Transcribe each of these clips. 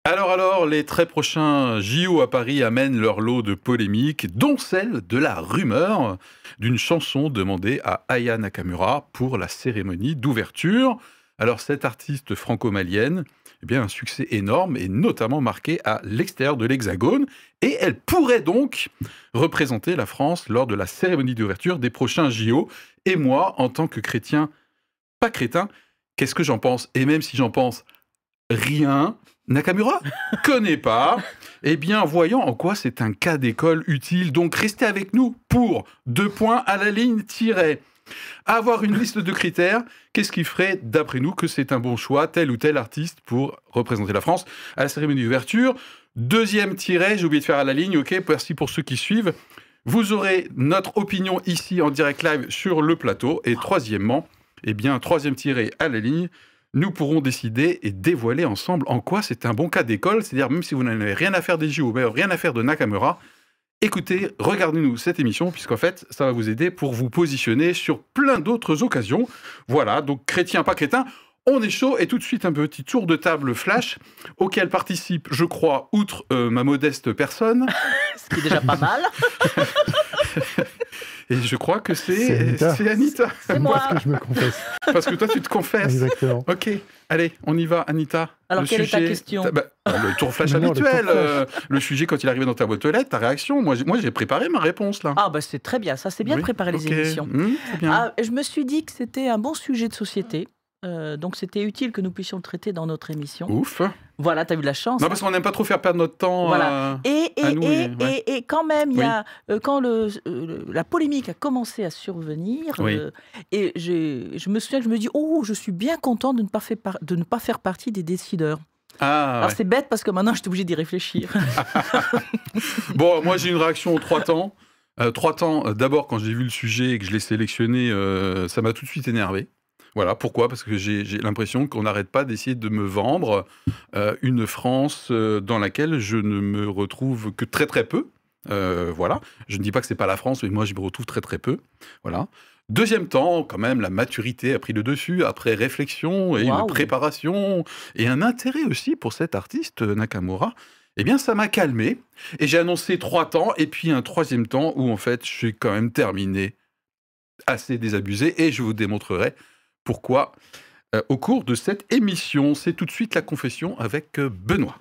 Alors, les très prochains JO à Paris amènent leur lot de polémiques, dont celle de la rumeur d'une chanson demandée à Aya Nakamura pour la cérémonie d'ouverture. Alors, cette artiste franco-malienne, un succès énorme et notamment marqué à l'extérieur de l'Hexagone. Et elle pourrait donc représenter la France lors de la cérémonie d'ouverture des prochains JO. Et moi, en tant que chrétien, pas crétin, qu'est-ce que j'en pense? Et même si j'en pense rien, Nakamura connaît pas. Eh bien, voyons en quoi c'est un cas d'école utile. Donc, restez avec nous pour 2 points à la ligne tirée. Avoir une liste de critères, qu'est-ce qui ferait, d'après nous, que c'est un bon choix, tel ou tel artiste pour représenter la France à la cérémonie d'ouverture. Deuxième tiret, j'ai oublié de faire à la ligne, ok, merci pour ceux qui suivent. Vous aurez notre opinion ici en direct live sur le plateau. Et troisièmement, troisième tiré à la ligne, nous pourrons décider et dévoiler ensemble en quoi c'est un bon cas d'école. C'est-à-dire, même si vous n'avez rien à faire des JO, rien à faire de Nakamura, écoutez, regardez-nous cette émission, puisqu'en fait, ça va vous aider pour vous positionner sur plein d'autres occasions. Voilà, donc chrétien, pas crétin, on est chaud. Et tout de suite, un petit tour de table flash, auquel participe, je crois, outre ma modeste personne. Ce qui est déjà pas mal. Et je crois que c'est Anita. C'est moi. Parce que je me confesse. Parce que toi, tu te confesses. Exactement. Ok, allez, on y va, Anita. Alors, quelle est ta question? Le tour flash habituel. Le sujet, quand il est arrivé dans ta boîte aux lettres, ta réaction. Moi, j'ai préparé ma réponse, là. Ah, c'est très bien. Ça, c'est bien de préparer les émissions. C'est bien. Je me suis dit que c'était un bon sujet de société. Donc, c'était utile que nous puissions le traiter dans notre émission. Ouf. Voilà, t'as eu de la chance. Non, parce qu'on n'aime pas trop faire perdre notre temps. Voilà. Et quand même, il y a, quand la polémique a commencé à survenir, et je me souviens que je me dis, je suis bien content de ne pas faire partie des décideurs. Alors c'est bête parce que maintenant, je suis obligée d'y réfléchir. Bon, moi, j'ai une réaction en 3 temps. 3 temps, d'abord, quand j'ai vu le sujet et que je l'ai sélectionné, ça m'a tout de suite énervé. Voilà, pourquoi? Parce que j'ai l'impression qu'on n'arrête pas d'essayer de me vendre une France dans laquelle je ne me retrouve que très très peu. Voilà, je ne dis pas que c'est pas la France, mais moi je me retrouve très très peu. Voilà. Deuxième temps, quand même, la maturité a pris le dessus, après réflexion et une préparation, et un intérêt aussi pour cet artiste, Nakamura. Eh bien, ça m'a calmé, et j'ai annoncé 3 temps, et puis un 3e temps où, en fait, je suis quand même terminé, assez désabusé, et je vous démontrerai pourquoi au cours de cette émission. C'est tout de suite la confession avec Benoît.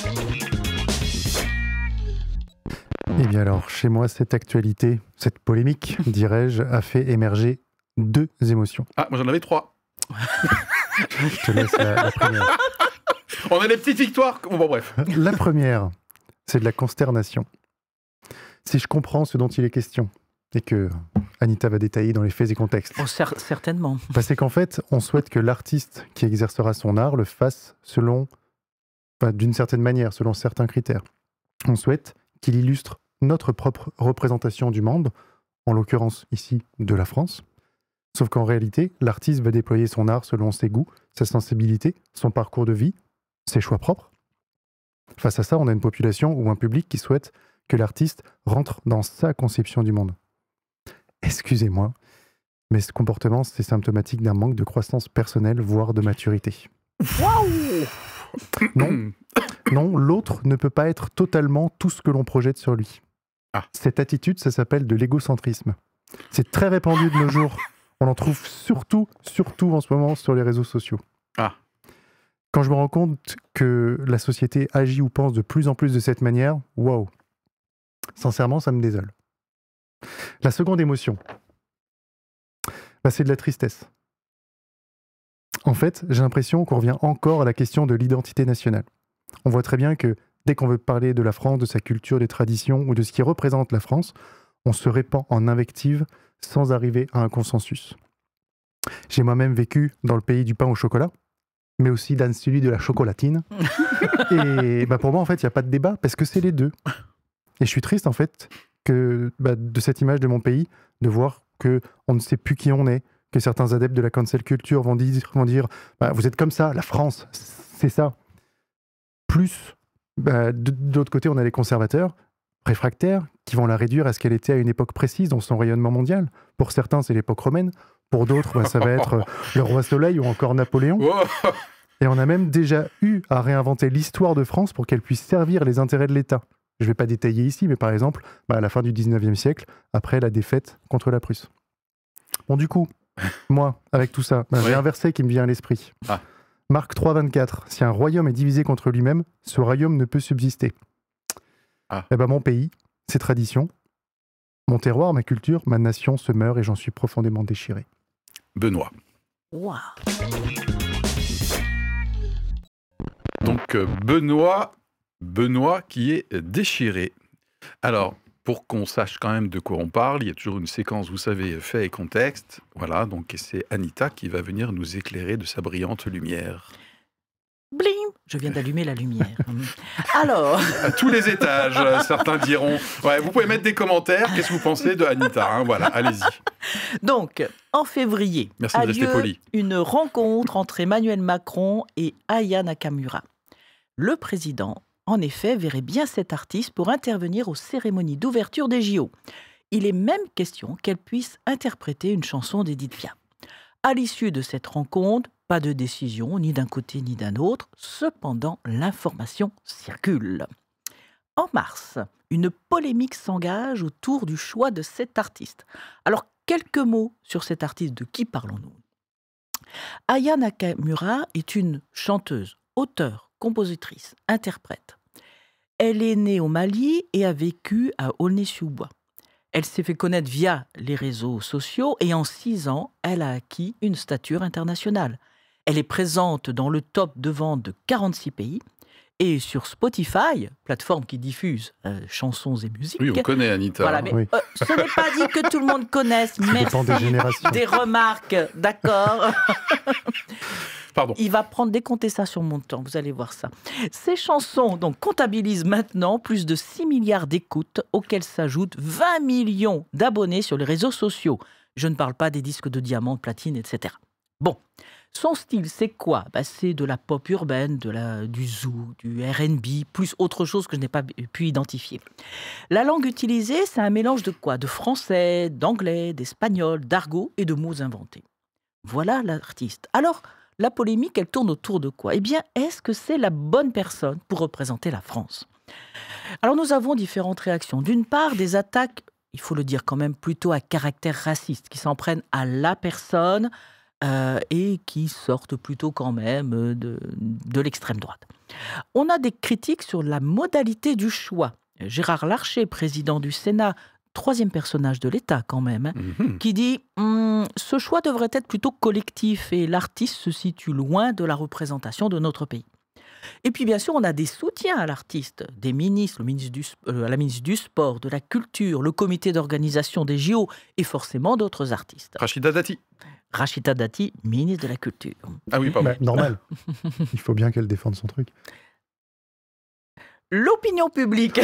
Eh bien alors, chez moi, cette actualité, cette polémique, dirais-je, a fait émerger 2 émotions. Ah, moi j'en avais 3. Je te laisse la première. On a des petites victoires. Bon, bref. La première, c'est de la consternation. Si je comprends ce dont il est question, et que Anita va détailler dans les faits et contextes. Oh, certainement. C'est qu'en fait, on souhaite que l'artiste qui exercera son art le fasse d'une certaine manière, selon certains critères. On souhaite qu'il illustre notre propre représentation du monde, en l'occurrence ici de la France. Sauf qu'en réalité, l'artiste va déployer son art selon ses goûts, sa sensibilité, son parcours de vie, ses choix propres. Face à ça, on a une population ou un public qui souhaite que l'artiste rentre dans sa conception du monde. Excusez-moi, mais ce comportement, c'est symptomatique d'un manque de croissance personnelle, voire de maturité. Waouh! Non, l'autre ne peut pas être totalement tout ce que l'on projette sur lui. Cette attitude, ça s'appelle de l'égocentrisme. C'est très répandu de nos jours. On en trouve surtout en ce moment sur les réseaux sociaux. Quand je me rends compte que la société agit ou pense de plus en plus de cette manière, waouh! Sincèrement, ça me désole. La seconde émotion, c'est de la tristesse. En fait, j'ai l'impression qu'on revient encore à la question de l'identité nationale. On voit très bien que dès qu'on veut parler de la France, de sa culture, des traditions ou de ce qui représente la France, on se répand en invective sans arriver à un consensus. J'ai moi-même vécu dans le pays du pain au chocolat, mais aussi dans celui de la chocolatine. Et pour moi, en fait, il n'y a pas de débat parce que c'est les deux. Et je suis triste, en fait, de cette image de mon pays, de voir qu'on ne sait plus qui on est, que certains adeptes de la cancel culture vont dire vous êtes comme ça, la France, c'est ça. Plus, de l'autre côté, on a les conservateurs réfractaires qui vont la réduire à ce qu'elle était à une époque précise dans son rayonnement mondial. Pour certains, c'est l'époque romaine. Pour d'autres, ça va être le roi Soleil ou encore Napoléon. Et on a même déjà eu à réinventer l'histoire de France pour qu'elle puisse servir les intérêts de l'État. Je ne vais pas détailler ici, mais par exemple, à la fin du 19e siècle, après la défaite contre la Prusse. Bon, du coup, moi, avec tout ça, j'ai un verset qui me vient à l'esprit. Marc 3, 24. Si un royaume est divisé contre lui-même, ce royaume ne peut subsister. Eh ben, mon pays, ses traditions, mon terroir, ma culture, ma nation se meurt et j'en suis profondément déchiré. Benoît. Wow. Donc Benoît qui est déchiré. Alors, pour qu'on sache quand même de quoi on parle, il y a toujours une séquence, vous savez, fait et contexte. Voilà, donc c'est Anita qui va venir nous éclairer de sa brillante lumière. Blim! Je viens d'allumer la lumière. Alors... À tous les étages, certains diront. Ouais, vous pouvez mettre des commentaires. Qu'est-ce que vous pensez de Anita, hein? Voilà, allez-y. Donc, en février, merci de rester poli. Une rencontre entre Emmanuel Macron et Aya Nakamura. Le président, en effet, verrait bien cet artiste pour intervenir aux cérémonies d'ouverture des JO. Il est même question qu'elle puisse interpréter une chanson d'Édith Piaf. À l'issue de cette rencontre, pas de décision, ni d'un côté ni d'un autre. Cependant, l'information circule. En mars, une polémique s'engage autour du choix de cet artiste. Alors, quelques mots sur cet artiste. De qui parlons-nous? Aya Nakamura est une chanteuse, auteure, compositrice, interprète. Elle est née au Mali et a vécu à Aulnay-sous-Bois. Elle s'est fait connaître via les réseaux sociaux et en 6 ans, elle a acquis une stature internationale. Elle est présente dans le top de vente de 46 pays et sur Spotify, plateforme qui diffuse chansons et musiques. Oui, on connaît Anita. Voilà, mais ce n'est pas dit que tout le monde connaisse. Merci des remarques, d'accord. Pardon. Il va décompter ça sur mon temps, vous allez voir ça. Ces chansons donc, comptabilisent maintenant plus de 6 milliards d'écoutes, auxquelles s'ajoutent 20 millions d'abonnés sur les réseaux sociaux. Je ne parle pas des disques de diamant, de platine, etc. Bon, son style, c'est quoi? C'est de la pop urbaine, du zouk, du R&B, plus autre chose que je n'ai pas pu identifier. La langue utilisée, c'est un mélange de quoi? De français, d'anglais, d'espagnol, d'argot et de mots inventés. Voilà l'artiste. Alors, la polémique, elle tourne autour de quoi? Eh bien, est-ce que c'est la bonne personne pour représenter la France? Alors, nous avons différentes réactions. D'une part, des attaques, il faut le dire quand même, plutôt à caractère raciste, qui s'en prennent à la personne et qui sortent plutôt quand même de l'extrême droite. On a des critiques sur la modalité du choix. Gérard Larcher, président du Sénat, 3e personnage de l'État quand même, qui dit « Ce choix devrait être plutôt collectif et l'artiste se situe loin de la représentation de notre pays ». Et puis bien sûr, on a des soutiens à l'artiste, des ministres, la ministre du Sport, de la Culture, le comité d'organisation des JO et forcément d'autres artistes. Rachida Dati, ministre de la Culture. Ah oui, pardon. Normal. Il faut bien qu'elle défende son truc. L'opinion publique,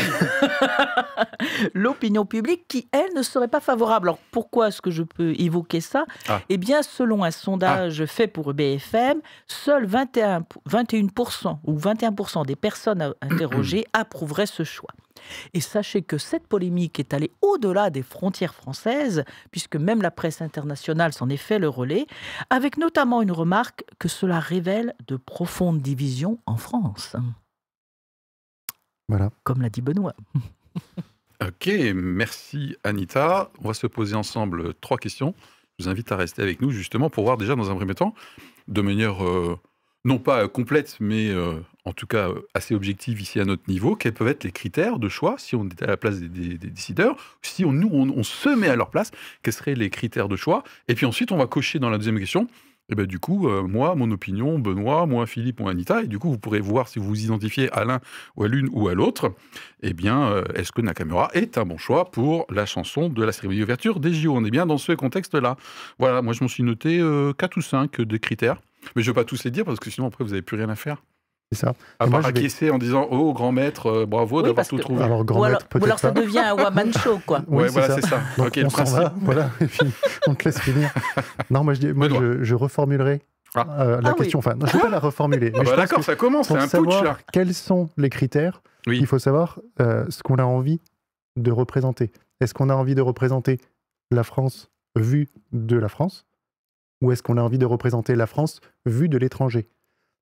qui, elle, ne serait pas favorable. Alors, pourquoi est-ce que je peux évoquer ça? Eh bien, selon un sondage fait pour BFM, seuls 21% ou 21% des personnes interrogées approuveraient ce choix. Et sachez que cette polémique est allée au-delà des frontières françaises, puisque même la presse internationale s'en est fait le relais, avec notamment une remarque que cela révèle de profondes divisions en France. Voilà. Comme l'a dit Benoît. Ok, merci Anita. On va se poser ensemble 3 questions. Je vous invite à rester avec nous justement pour voir déjà dans un premier temps, de manière non pas complète, mais en tout cas assez objective ici à notre niveau, quels peuvent être les critères de choix si on était à la place des décideurs, si on se met à leur place, quels seraient les critères de choix? Et puis ensuite, on va cocher dans la deuxième question. Et bien du coup, moi, mon opinion, Benoît, moi, Philippe, moi, Anita, et du coup, vous pourrez voir si vous vous identifiez à l'un ou à l'une ou à l'autre. Eh bien, est-ce que Nakamura est un bon choix pour la chanson de la cérémonie d'ouverture des JO? On est bien dans ce contexte-là. Voilà, moi, je m'en suis noté 4 ou 5 de critères. Mais je ne vais pas tous les dire, parce que sinon, après, vous n'avez plus rien à faire. C'est ça. À part acquiescer en disant « Oh, grand maître, bravo d'avoir tout trouvé ». Alors, grand maître, peut-être alors ça devient un one-man show, quoi. Oui, voilà, c'est ça. Donc, okay, on s'en va, voilà, et puis on te laisse finir. Non, moi, je reformulerai la question. Enfin, non, je ne vais pas la reformuler. Mais d'accord, ça commence, c'est un putsch, là. Quels sont les critères? Il faut savoir ce qu'on a envie de représenter. Est-ce qu'on a envie de représenter la France vue de la France? Ou est-ce qu'on a envie de représenter la France vue de l'étranger?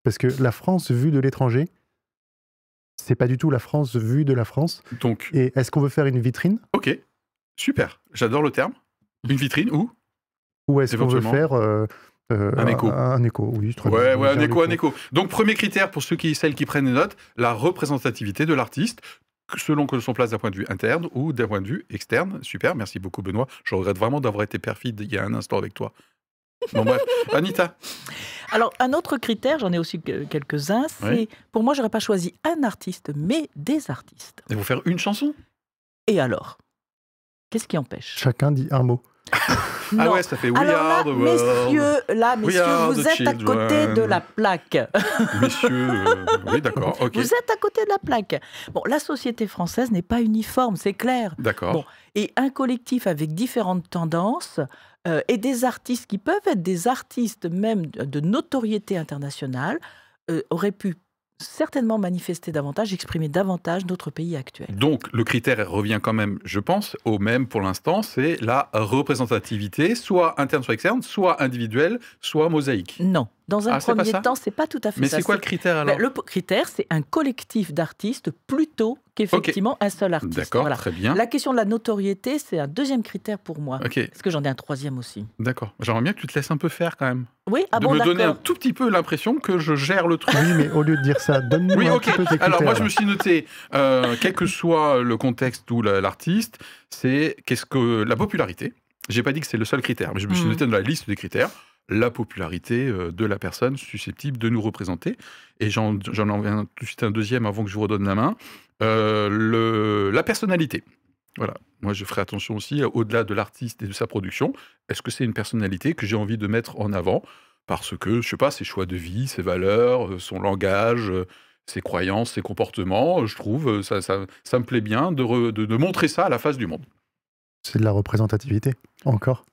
Parce que la France vue de l'étranger, c'est pas du tout la France vue de la France. Donc, et est-ce qu'on veut faire une vitrine? Ok, super, j'adore le terme. Une vitrine ou est-ce qu'on veut faire un écho? Un écho, oui. Ouais, un écho. Donc, premier critère pour celles qui prennent des notes, la représentativité de l'artiste, selon que son place d'un point de vue interne ou d'un point de vue externe. Super, merci beaucoup Benoît. Je regrette vraiment d'avoir été perfide il y a un instant avec toi. Bon bref, Anita. Alors, un autre critère, j'en ai aussi quelques-uns, c'est, pour moi, j'aurais pas choisi un artiste, mais des artistes. Et vous faire une chanson? Et alors? Qu'est-ce qui empêche? Chacun dit un mot. Ah ouais, ça fait We Are the World. Messieurs, vous êtes à côté de la plaque. Messieurs, oui, d'accord. Okay. Vous êtes à côté de la plaque. Bon, la société française n'est pas uniforme, c'est clair. D'accord. Bon, et un collectif avec différentes tendances et des artistes qui peuvent être des artistes même de notoriété internationale auraient pu certainement manifester davantage, exprimer davantage notre pays actuel. Donc, le critère revient quand même, je pense, au même pour l'instant, c'est la représentativité, soit interne, soit externe, soit individuelle, soit mosaïque. Non. Dans un premier temps, c'est pas tout à fait ça. Mais c'est quoi le critère alors? Le critère, c'est un collectif d'artistes plutôt qu'effectivement un seul artiste. D'accord, voilà. Très bien. La question de la notoriété, c'est un deuxième critère pour moi. Parce que j'en ai un troisième aussi. D'accord. J'aimerais bien que tu te laisses un peu faire quand même. Oui, de me donner un tout petit peu l'impression que je gère le truc. Oui, mais au lieu de dire ça, donne-nous un petit peu tes critères. Alors moi, je me suis noté, quel que soit le contexte ou l'artiste, c'est la popularité. J'ai pas dit que c'est le seul critère, mais je me suis noté dans la liste des critères la popularité de la personne susceptible de nous représenter. Et j'en envoie tout de suite un deuxième avant que je vous redonne la main. La personnalité. Voilà. Moi, je ferai attention aussi, au-delà de l'artiste et de sa production, est-ce que c'est une personnalité que j'ai envie de mettre en avant? Parce que, je sais pas, ses choix de vie, ses valeurs, son langage, ses croyances, ses comportements, je trouve, ça me plaît bien de montrer ça à la face du monde. C'est de la représentativité, encore.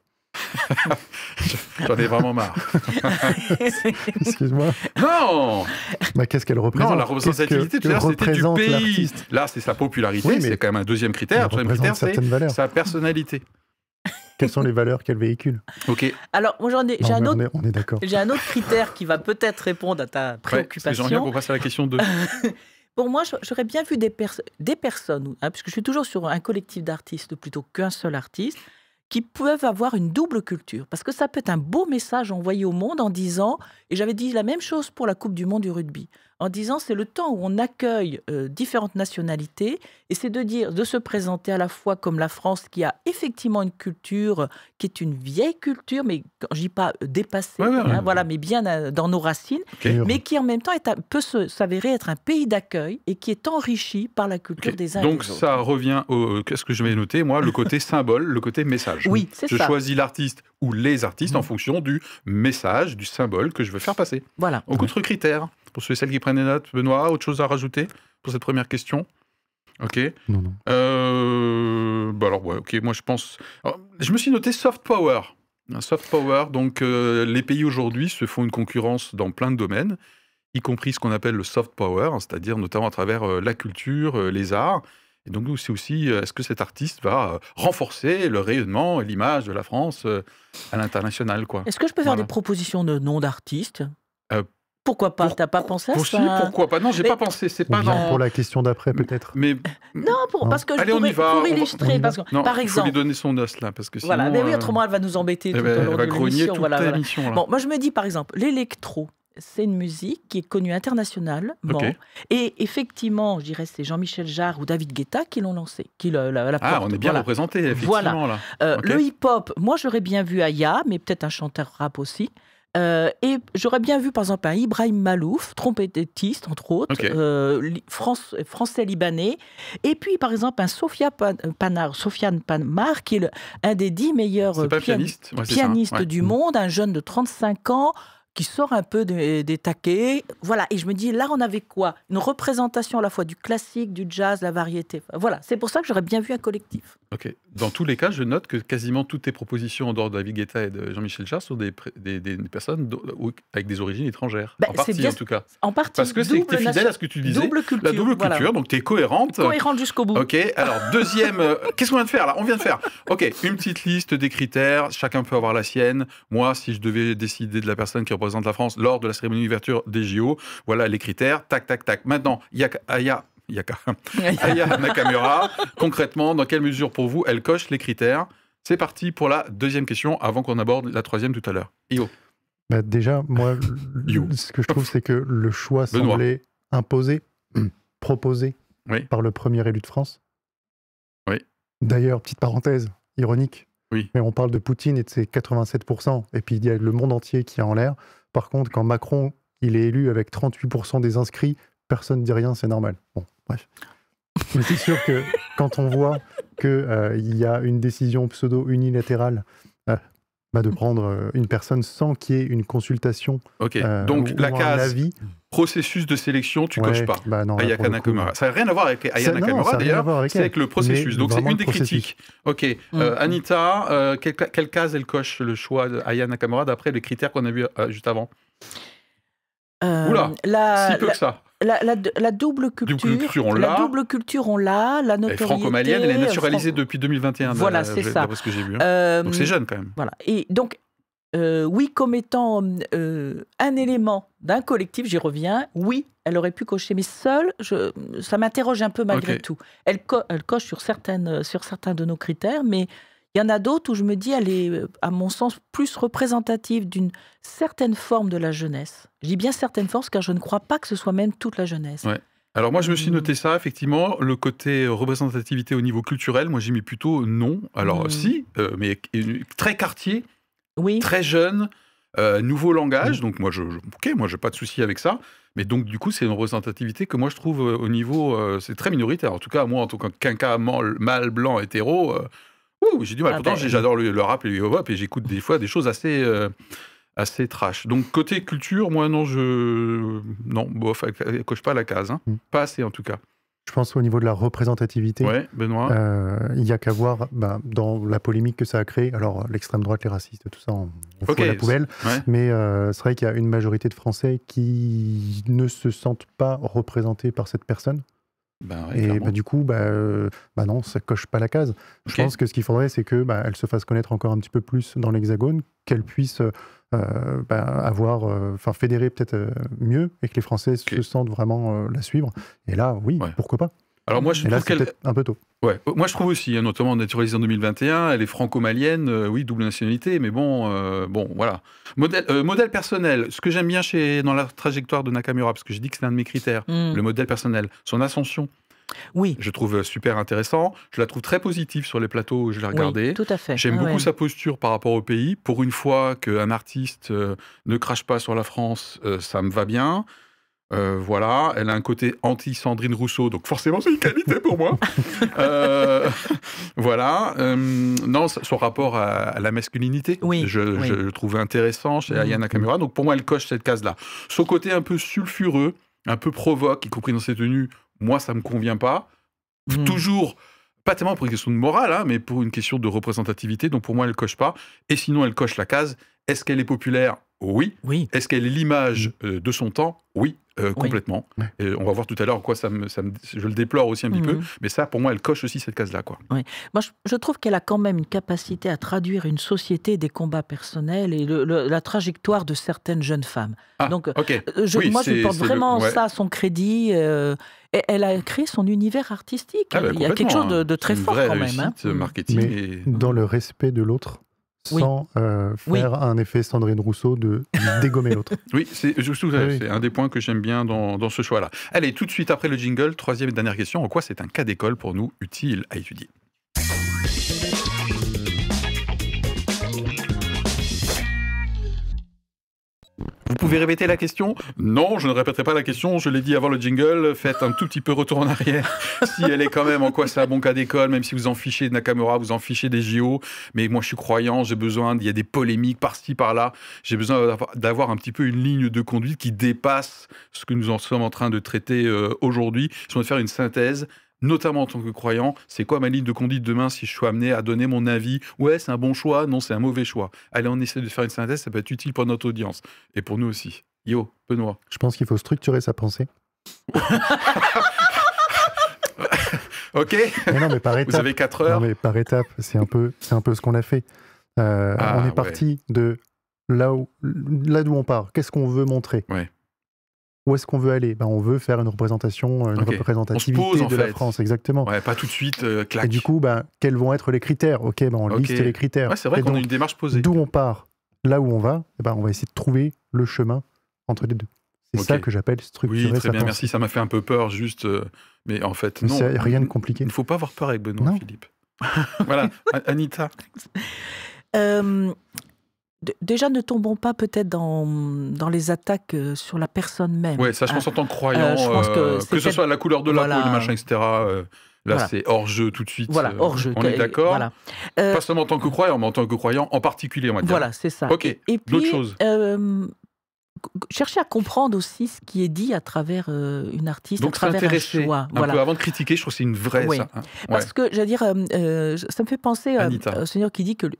J'en ai vraiment marre. Excuse-moi. Non. Qu'est-ce qu'elle représente? Non, la représentativité, c'était du pays. Là, c'est sa popularité, oui, c'est quand même un deuxième critère. Le troisième critère, c'est sa personnalité. Quelles sont les valeurs qu'elle véhicule? Ok. Alors, moi, on est d'accord. J'ai un autre critère qui va peut-être répondre à ta préoccupation. J'en ai pour passer à la question 2. Pour moi, j'aurais bien vu des personnes, puisque je suis toujours sur un collectif d'artistes plutôt qu'un seul artiste, qui peuvent avoir une double culture. Parce que ça peut être un beau message envoyé au monde en disant, et j'avais dit la même chose pour la Coupe du Monde du rugby, en disant c'est le temps où on accueille différentes nationalités, et c'est de se présenter à la fois comme la France qui a effectivement une culture qui est une vieille culture, mais je dis pas dépassée, voilà, mais bien dans nos racines, mais qui en même temps peut s'avérer être un pays d'accueil et qui est enrichi par la culture des uns et des autres. Donc ça revient qu'est-ce que je vais noter, moi, le côté symbole, le côté message. Oui, c'est ça. Je choisis l'artiste ou les artistes en fonction du message, du symbole que je veux faire passer. Voilà. Donc, autre critère, pour ceux et celles qui prennent des notes, Benoît, autre chose à rajouter pour cette première question? Ok. Non. Alors, ouais, ok, moi je pense... Alors, je me suis noté soft power. Soft power, donc les pays aujourd'hui se font une concurrence dans plein de domaines, y compris ce qu'on appelle le soft power, c'est-à-dire notamment à travers la culture, les arts. Et donc, c'est aussi, est-ce que cet artiste va renforcer le rayonnement et l'image de la France à l'international, quoi. Est-ce que je peux faire des propositions de noms d'artistes? Pourquoi pas? T'as pas pensé à ça? Pourquoi pas? Non, j'ai pas pensé. C'est pas dans... Pour la question d'après, peut-être. Mais non, parce que allez, on y va. Pour illustrer, parce que, non, par exemple, il faut lui donner son os là, parce que sinon. Voilà, mais oui, autrement elle va nous embêter tout au long de l'émission. Voilà. Bon, moi je me dis par exemple, l'électro. C'est une musique qui est connue internationalement. Okay. Et effectivement, je dirais, c'est Jean-Michel Jarre ou David Guetta qui l'ont lancé, qui la portent. On est bien représenté, effectivement. Voilà. Là. Le hip-hop, moi, j'aurais bien vu Aya, mais peut-être un chanteur rap aussi. Et j'aurais bien vu, par exemple, un Ibrahim Malouf, trompettiste, entre autres, français-libanais. Et puis, par exemple, un Sofiane Panmar, qui est un des 10 meilleurs pianistes du monde, un jeune de 35 ans, qui sort un peu des taquets. Voilà, et je me dis, là, on avait quoi? Une représentation à la fois du classique, du jazz, la variété. Voilà, c'est pour ça que j'aurais bien vu un collectif. Ok. Dans tous les cas, je note que quasiment toutes tes propositions en dehors de David Guetta et de Jean-Michel Jarre sont des personnes avec des origines étrangères. En partie, bien, en tout cas. En partie. Parce que c'est que tu es fidèle à ce que tu disais. Double culture. La double culture, donc tu es cohérente. Cohérente jusqu'au bout. Ok, alors deuxième... Qu'est-ce qu'on vient de faire là? On vient de faire, ok, une petite liste des critères. Chacun peut avoir la sienne. Moi, si je devais décider de la personne qui représente la France lors de la cérémonie d'ouverture des JO. Voilà les critères. Tac, tac, tac. Maintenant, Aya Nakamura, concrètement, dans quelle mesure pour vous elle coche les critères? C'est parti pour la deuxième question avant qu'on aborde la troisième tout à l'heure. Io. Déjà, moi, ce que je trouve, c'est que le choix semblait imposé, proposé par le premier élu de France. Oui. D'ailleurs, petite parenthèse, ironique, mais on parle de Poutine et de ses 87%, et puis il y a le monde entier qui est en l'air. Par contre, quand Macron, il est élu avec 38% des inscrits, personne ne dit rien, c'est normal. Bon, bref. Mais c'est sûr que quand on voit qu'il y a une décision pseudo-unilatérale de prendre une personne sans qu'il y ait une consultation. Ok, donc la case processus de sélection, tu coches pas. Non, Aya Nakamura. Ça n'a rien à voir avec Aya Nakamura d'ailleurs, c'est avec le processus. Donc c'est une des critiques. Ok, Anita, quelle case elle coche le choix d'Aya Nakamura d'après les critères qu'on a vus juste avant? Oula, si peu que ça. La double culture, on l'a, la notoriété. Franco-malienne, elle est naturalisée depuis 2021. Voilà, c'est ça. D'après ce que j'ai vu. Donc c'est jeune quand même. Voilà. Et donc, oui, comme étant un élément d'un collectif, j'y reviens, oui, elle aurait pu cocher, mais seule, ça m'interroge un peu malgré tout. Elle coche sur certains de nos critères, mais il y en a d'autres où je me dis, elle est, à mon sens, plus représentative d'une certaine forme de la jeunesse. Je dis bien certaine forme, car je ne crois pas que ce soit même toute la jeunesse. Ouais. Alors moi, je me suis noté ça, effectivement, le côté représentativité au niveau culturel, moi j'ai mis plutôt non. Alors si, mais très quartier, très jeune, nouveau langage, donc moi, j'ai pas de souci avec ça. Mais donc, du coup, c'est une représentativité que moi, je trouve au niveau... c'est très minoritaire. En tout cas, moi, en tant qu'un quinca mâle, blanc, hétéro... j'ai du mal. Pourtant, j'adore le rap et le hip-hop et j'écoute des fois des choses assez trash. Donc, côté culture, moi, non, bof, elle coche pas la case. Hein. Pas assez, en tout cas. Je pense au niveau de la représentativité. Ouais, Benoît. Il n'y a qu'à voir dans la polémique que ça a créé. Alors, l'extrême droite, les racistes, tout ça, on fout à la poubelle. Mais c'est vrai qu'il y a une majorité de Français qui ne se sentent pas représentés par cette personne. Et du coup, non, ça coche pas la case. Je pense que ce qu'il faudrait, c'est que elle se fasse connaître encore un petit peu plus dans l'Hexagone, qu'elle puisse fédérer peut-être mieux et que les Français se sentent vraiment la suivre. Et là, pourquoi pas. Alors moi, je trouve qu'elle est un peu tôt. Ouais, moi je trouve aussi, notamment naturalisée en 2021, elle est franco-malienne, double nationalité, mais voilà. Modèle personnel, ce que j'aime bien dans la trajectoire de Nakamura, parce que j'ai dit que c'est un de mes critères, le modèle personnel, son ascension. Oui. Je trouve super intéressant. Je la trouve très positive sur les plateaux où je l'ai regardée. Oui, tout à fait. J'aime beaucoup sa posture par rapport au pays. Pour une fois qu'un artiste ne crache pas sur la France, ça me va bien. Voilà, elle a un côté anti-Sandrine Rousseau, donc forcément c'est une qualité pour moi. Voilà, non, son rapport à la masculinité, je le trouve intéressant chez Aya Nakamura, donc pour moi elle coche cette case-là. Son côté un peu sulfureux, un peu provoque, y compris dans ses tenues, moi ça me convient pas. Toujours, pas tellement pour une question de morale, mais pour une question de représentativité, donc pour moi elle coche pas. Et sinon elle coche la case, est-ce qu'elle est populaire ? Oui. Est-ce qu'elle est l'image de son temps ? Oui, complètement. Et on va voir tout à l'heure en quoi je le déplore aussi un petit peu, mais ça, pour moi, elle coche aussi cette case-là. Oui. Moi, je trouve qu'elle a quand même une capacité à traduire une société, des combats personnels et la trajectoire de certaines jeunes femmes. Donc, moi, je porte vraiment ça à son crédit. Et elle a créé son univers artistique. Il y a quelque chose de très fort quand même. Marketing. Mais dans le respect de l'autre. Sans faire un effet Sandrine Rousseau de dégommer l'autre. Oui, c'est un des points que j'aime bien dans ce choix-là. Allez, tout de suite après le jingle, troisième et dernière question. En quoi c'est un cas d'école pour nous utile à étudier ? Vous pouvez répéter la question ? Non, je ne répéterai pas la question, je l'ai dit avant le jingle, faites un tout petit peu retour en arrière, si elle est quand même en quoi c'est un bon cas d'école, même si vous en fichez de Nakamura, vous en fichez des JO, mais moi je suis croyant, il y a des polémiques par-ci, par-là, j'ai besoin d'avoir un petit peu une ligne de conduite qui dépasse ce que nous en sommes en train de traiter aujourd'hui, je vais faire une synthèse, notamment en tant que croyant, c'est quoi ma ligne de conduite demain si je suis amené à donner mon avis ? Ouais, c'est un bon choix, non, c'est un mauvais choix. Allez, on essaie de faire une synthèse, ça peut être utile pour notre audience. Et pour nous aussi. Yo, Benoît. Je pense qu'il faut structurer sa pensée. Ok. Mais par étape. Vous avez 4 heures. Non, mais par étape, c'est un peu ce qu'on a fait. On est parti de là d'où on part, qu'est-ce qu'on veut montrer? Où est-ce qu'on veut aller? On veut faire une représentation, une représentativité de la France, exactement. Ouais, pas tout de suite, clac. Et du coup, quels vont être les critères? Ok, on liste les critères. Ouais, c'est vrai qu'on a une démarche posée. D'où on part, là où on va, on va essayer de trouver le chemin entre les deux. C'est ça que j'appelle structurer. Oui, très bien, merci. Ça m'a fait un peu peur, juste. Mais en fait, non. C'est rien de compliqué. Il ne faut pas avoir peur avec Benoît, Philippe. Voilà, Anita. Déjà, ne tombons pas peut-être dans les attaques sur la personne même. Oui, ça, je pense en tant que croyant, que ce soit la couleur de la peau, le machin, etc. Là, c'est hors jeu tout de suite. Voilà, hors jeu. On est d'accord. Pas seulement en tant que croyant, mais en tant que croyant en particulier, on va dire. Voilà, c'est ça. Ok, d'autres choses. Chercher à comprendre aussi ce qui est dit à travers une artiste, donc, à travers un choix. Un peu avant de critiquer, je trouve que c'est une vraie... Oui. Ça, hein. Parce que, j'allais dire, ça me fait penser au Seigneur qui dit que...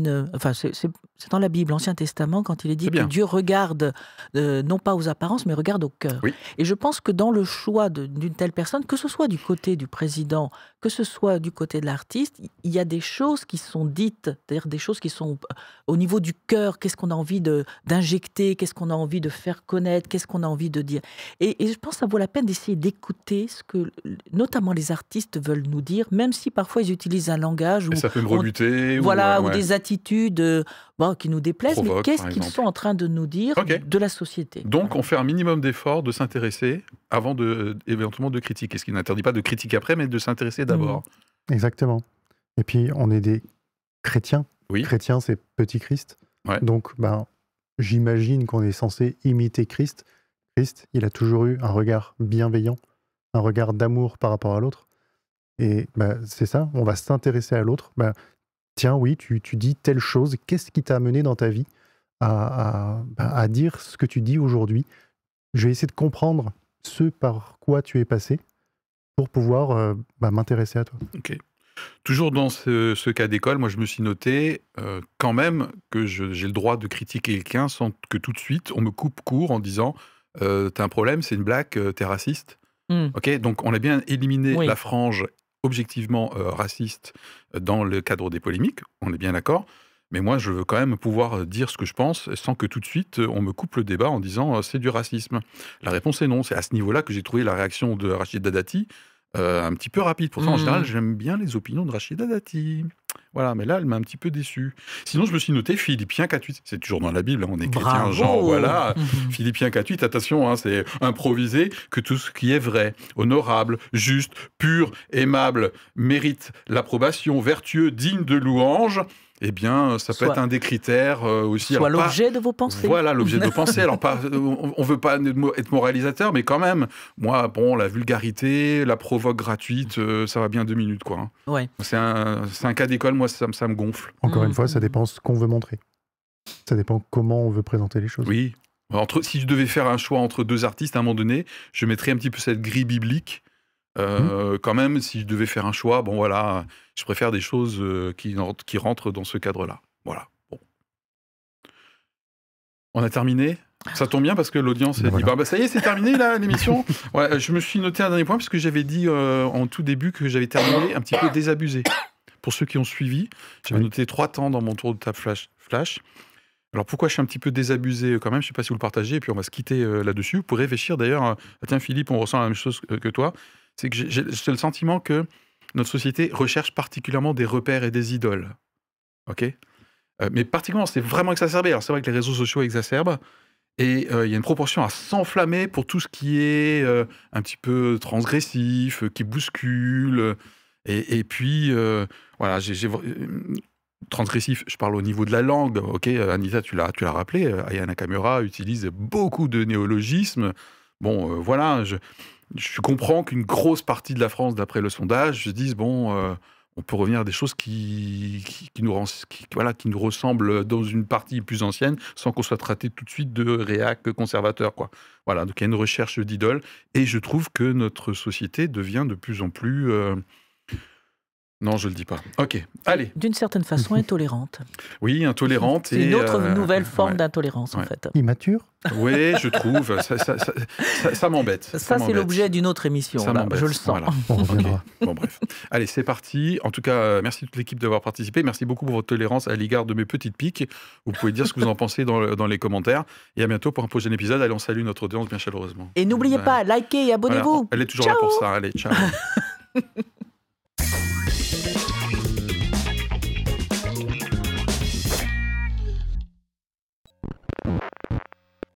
c'est dans la Bible, l'Ancien Testament, quand il est dit que Dieu regarde, non pas aux apparences, mais regarde au cœur. Oui. Et je pense que dans le choix d'une telle personne, que ce soit du côté du président, que ce soit du côté de l'artiste, il y a des choses qui sont dites, c'est-à-dire des choses qui sont au niveau du cœur, qu'est-ce qu'on a envie d'injecter, qu'est-ce qu'on a envie de faire connaître, qu'est-ce qu'on a envie de dire. Et je pense que ça vaut la peine d'essayer d'écouter ce que, notamment les artistes veulent nous dire, même si parfois ils utilisent un langage... ça peut me rebuter. Ou des attitudes qui nous déplaisent, mais qu'est-ce qu'ils sont en train de nous dire de la société. Donc, on fait un minimum d'efforts de s'intéresser avant éventuellement de critiquer. Ce qui n'interdit pas de critiquer après, mais de s'intéresser d'abord. Exactement. Et puis, on est des chrétiens. Oui. Chrétien, c'est petit Christ. Ouais. Donc, j'imagine qu'on est censé imiter Christ. Christ, il a toujours eu un regard bienveillant, un regard d'amour par rapport à l'autre. Et c'est ça, on va s'intéresser à l'autre. Tiens, oui, tu dis telle chose. Qu'est-ce qui t'a amené dans ta vie à dire ce que tu dis aujourd'hui? Je vais essayer de comprendre ce par quoi tu es passé pour pouvoir m'intéresser à toi. Ok. Toujours dans ce cas d'école, moi je me suis noté quand même que j'ai le droit de critiquer quelqu'un sans que tout de suite on me coupe court en disant t'as un problème, c'est une blague, t'es raciste. Ok, donc on a bien éliminé la frange objectivement raciste dans le cadre des polémiques, on est bien d'accord. Mais moi, je veux quand même pouvoir dire ce que je pense sans que tout de suite on me coupe le débat en disant c'est du racisme. La réponse est non. C'est à ce niveau-là que j'ai trouvé la réaction de Rachida Dati un petit peu rapide. Pourtant, en général, j'aime bien les opinions de Rachida Dati. Voilà, mais là, elle m'a un petit peu déçu. Sinon, je me suis noté Philippien 4.8. C'est toujours dans la Bible, on est chrétien, genre, voilà. Philippiens 4.8, attention, c'est improvisé, que tout ce qui est vrai, honorable, juste, pur, aimable, mérite l'approbation, vertueux, digne de louange, eh bien, ça peut être un des critères aussi. Soit l'objet de vos pensées. Voilà, l'objet de vos pensées. Alors, on ne veut pas être moralisateur, mais quand même, moi, la vulgarité, la provoque gratuite, ça va bien 2 minutes, quoi. Hein. Ouais. C'est un cas d'école, moi, ça me gonfle. Encore une fois, ça dépend ce qu'on veut montrer. Ça dépend comment on veut présenter les choses. Oui. Si je devais faire un choix entre 2 artistes, à un moment donné, je mettrais un petit peu cette grille biblique. Quand même, si je devais faire un choix, je préfère des choses qui rentrent dans ce cadre-là. Voilà. Bon. On a terminé. Ça tombe bien parce que l'audience a dit ça y est, c'est terminé là l'émission. Ouais, je me suis noté un dernier point parce que j'avais dit en tout début que j'avais terminé un petit peu désabusé. Pour ceux qui ont suivi, j'avais noté 3 temps dans mon tour de table flash. Alors pourquoi je suis un petit peu désabusé quand même, je ne sais pas si vous le partagez, et puis on va se quitter là-dessus. Vous pourrez réfléchir d'ailleurs, tiens Philippe, on ressent la même chose que toi. C'est que j'ai le sentiment que notre société recherche particulièrement des repères et des idoles. Ok, mais particulièrement, c'est vraiment exacerbé. Alors c'est vrai que les réseaux sociaux exacerbent, et il y a une proportion à s'enflammer pour tout ce qui est un petit peu transgressif, qui bouscule. Et puis, voilà, transgressif, je parle au niveau de la langue. Ok, Anita, tu l'as rappelé, Aya Nakamura utilise beaucoup de néologismes. Bon, voilà, je comprends qu'une grosse partie de la France, d'après le sondage, se dise on peut revenir à des choses qui nous ressemblent dans une partie plus ancienne, sans qu'on soit traité tout de suite de réac conservateur, quoi. Voilà, donc il y a une recherche d'idoles, et je trouve que notre société devient de plus en plus Non, je le dis pas. Ok, allez. D'une certaine façon, intolérante. Oui, intolérante. C'est une autre nouvelle forme d'intolérance, en fait. Immature. Oui, je trouve. Ça m'embête. Ça c'est l'objet d'une autre émission. Ça m'embête. Je le sens. Voilà. Okay. Bon, bref. Allez, c'est parti. En tout cas, merci à toute l'équipe d'avoir participé. Merci beaucoup pour votre tolérance à l'égard de mes petites piques. Vous pouvez dire ce que vous en pensez dans les commentaires. Et à bientôt pour un prochain épisode. Allez, on salue notre audience bien chaleureusement. Et n'oubliez pas, likez et abonnez-vous. Voilà. Elle est toujours là pour ça. Allez, ciao.